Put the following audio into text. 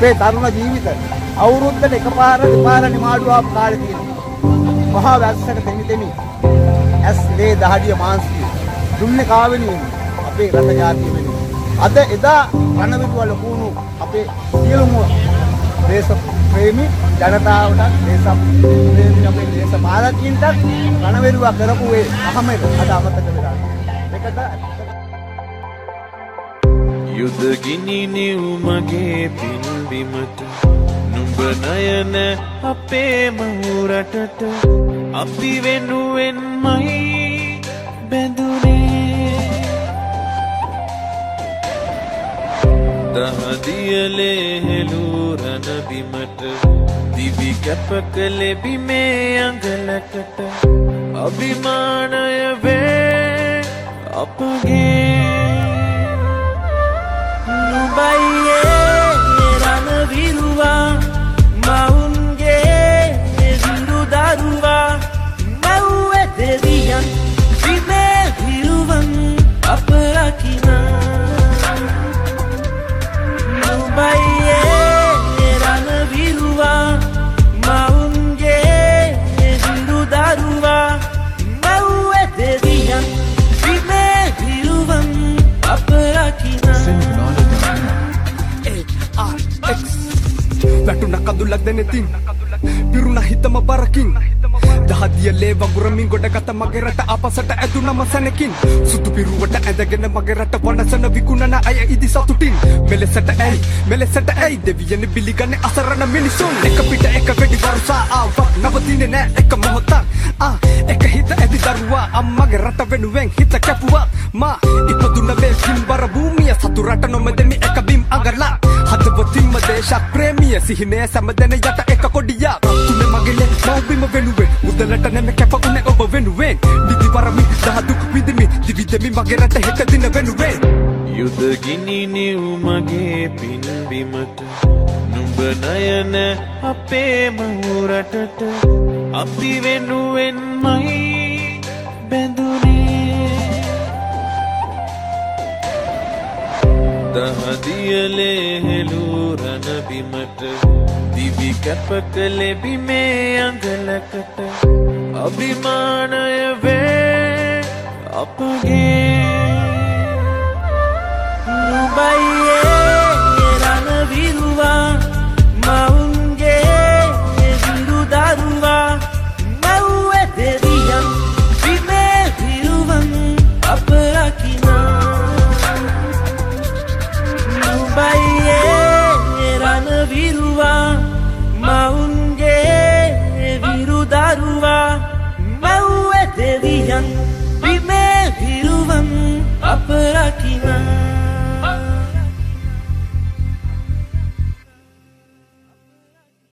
අපේ තරුණ ජීවිත අවුරුද්දට එකපාර දෙපාර නිමාඩු ආපු කාලේ තියෙනවා. මහා වැස්සක දෙමි ඇස් ලේ දහඩිය මාංශිය දුන්නේ කාවෙනින් අපේ රට ජාතිය වෙනුවෙන්. අද එදා රණවිරුවල ලකුණු අපේ සියලුම දේශ ප්‍රේමී ජනතාවට දේශ අපේ දේශපාලකයන්ට රණවිරුවා කරපු ඒ අහමෙද අද අමතක වෙලා. ඒකට යුද ගිනි නිව් මගේ පින්බිමට නුඹ නයන අපේ මහුරටට අපි වෙනුවෙන්මයි බැඳුනේ. දහදියලේ හෙළූ රණ බිමට දිවි කැප කළේ බිමේ අඟලකට අභිමානය වේ අපගේ. නුඹයේ රණවිරුවා මවුන්ගේ විරු දරුවා මව්වේ දෙවියන් විමේ විරුවන් අප රකිනා. නුඹයේ රණවිරුවා මවුන්ගේ විරු දරුවා මව්වේ දෙවියන් විමේ විරුවන් අප රකිනා. වැටුණ කඳුලක් දැනෙතින් පිරුණ හිතම බරකින් දහදියලේ වගුරමින් ගොඩගත මගේ රට අපසට ඇදුනම සැනකින් සුදු පිරුවට ඇඳගෙන මගේ රට වනසන විකුණන අය ඉදි සතුටින් මෙලෙසට ඇයි දෙවියන් බිලිගන්නේ අසරණ මිනිසුන්. එක පිට එක වෙඩි වරුසා ආවක් නවතින්නේ නෑ එක මොහොතක්. එක හිත ඇති දරුවා අම්මගේ රට වෙනුවෙන් හිත කැපුවා. මා ඉපදුන මේ සිම්බර භූමිය සතු රට නොමැදෙමි එක බිම් අඟලා හදවතින්ම දේශ ප්‍රේමිය සිහිනය සැමදෙන යට එක කොඩියා. තුනේ මගේලේ මව්බිම වෙනුවෙන් උදලට නැමෙ කැප උනේ ඔබ වෙනුවෙන්. නිදි වරමි දහදුක් විදිමි දිවි දෙමි මගේ රට හෙට දින වෙනුවෙන්. යුද ගිනි නිව් මගේ පින්බිමට නුඹ නයන අපේ මහුරටට අපි වෙනුවෙන්මයි බැඳුනේ. දහදියලේ හෙළූ රණ බිමට දිවි කැප කළේ බිමේ අඟලකට අභිමානය වේ අපගේ. නුඹයේ රණවිරුවා මවුන්ගේ විරු දරුවා මව්වේ දෙවියන් විමේ විරුවන් අප රකිනා. නුඹයේ රණවිරුවා මවුන්ගේ විරු දරුවා මව්වේ දෙවියන් විමේ විරුවන් අප රකිනා.